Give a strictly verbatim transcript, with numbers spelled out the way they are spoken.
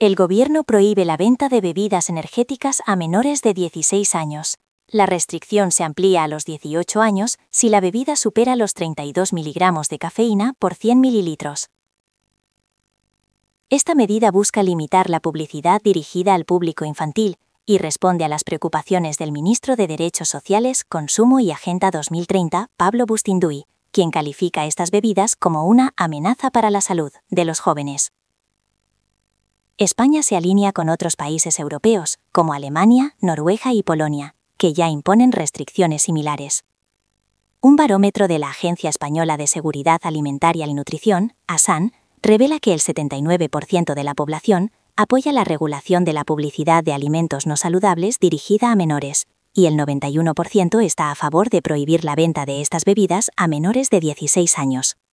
El gobierno prohíbe la venta de bebidas energéticas a menores de dieciséis años. La restricción se amplía a los dieciocho años si la bebida supera los treinta y dos miligramos de cafeína por cien mililitros. Esta medida busca limitar la publicidad dirigida al público infantil y responde a las preocupaciones del ministro de Derechos Sociales, Consumo y Agenda dos mil treinta, Pablo Bustinduy, quien califica estas bebidas como una amenaza para la salud de los jóvenes. España se alinea con otros países europeos, como Alemania, Noruega y Polonia, que ya imponen restricciones similares. Un barómetro de la Agencia Española de Seguridad Alimentaria y Nutrición, ASAN, revela que el setenta y nueve por ciento de la población apoya la regulación de la publicidad de alimentos no saludables dirigida a menores, y el noventa y uno por ciento está a favor de prohibir la venta de estas bebidas a menores de dieciséis años.